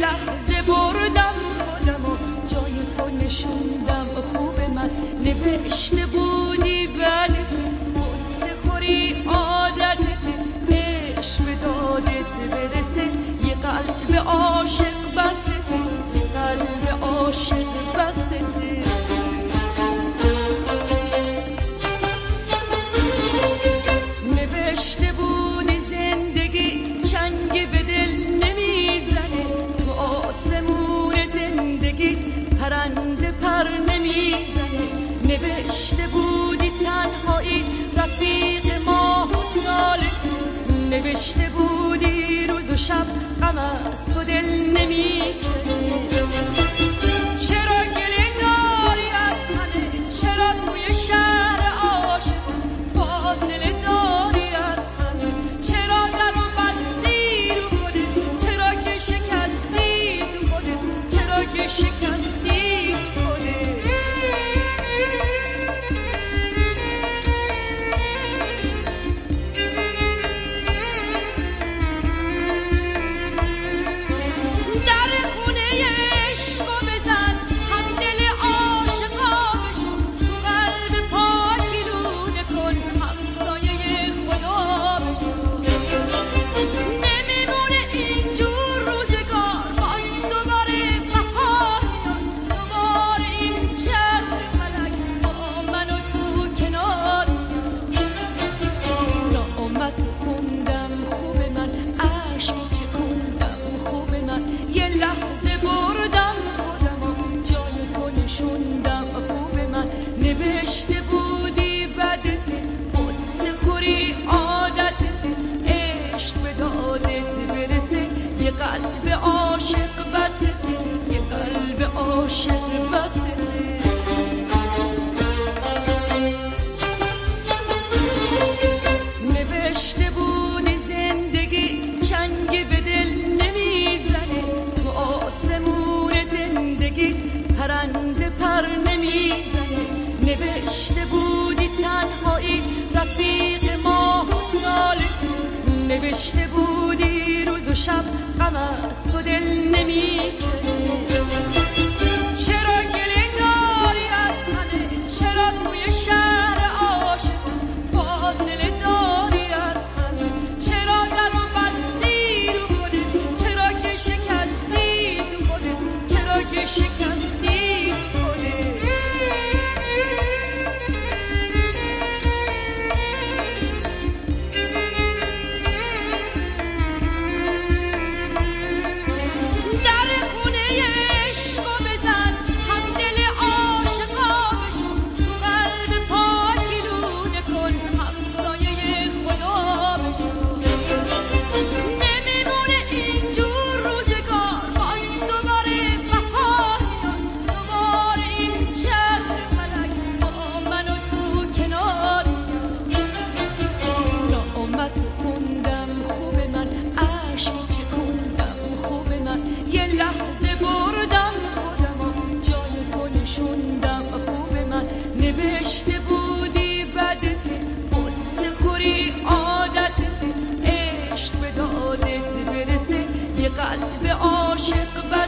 لحظه بردم خودم و جای تو نشوندم خوب من نوشته بودی بده قصه خوری عادته عشق به دادت برسه یه قلب عاشق بسته یه قلب عاشق بسته نوشته بودی زندگی چنگ به دل نمیزنه تو آسمون زندگی پرنده پر نمیزنه نوشته بودی تنهایی رفیق ماه و ساله نوشته بودی روز و شب غم از تو دل نمیکنه چرا گله داری از همه چرا توی شهر عاشق فاصله داری از همه چرا درو بستی رو خودت چرا که شکستی تو خودت چرا که شکستی تو خودت در خونه عشقو بزن هم دل عاشقا بشو تو قلب پاکی لونه کن همسایه خدا بشو نمیمونه اینجور روزگار باز دوباره بهار میاد دوباره این چرخ فلک با من و تو کنار نامت خوندم خوب من عشقی چه خوندم خوب من یه لحظه بردم خودم و جای تو نشوندم خوب من نوشته بودی بدت قصه خوری عادتت عشق به دادت برسه یه قلب عاشق بسته یه قلب عاشق بسته نوشته بودی زندگی چنگ به دل نمیزنه تو آسمون زندگی پرنده پر نمیزنه نوشته بودی تنهایی رفیق ماه و ساله نوشته بودی روز و شب غم از تو دل نمیکنه چرا گله داری از همه چرا توی شهر عاشق فاصله داری از همه چرا درو بستی رو خودت چرا که شکستی تو خودت چرا که شکستی تو خودت در خونه عشقو بزن هم دل عاشقا بشو تو قلب پاکی لونه کن همسایه خدا بشو نمیمونه اینجور روزگار باز دوباره بهار میاد دوباره این چرخ فلک با من و تو کنار نامت خوندم خوب من عشقی چه خوندم خوب من یه لحظه بردم خودم و جای تو نشوندم خوب من نوشته بودی بدت قصه خوری عادتت عشق به دادت برسه یه قلب عاشق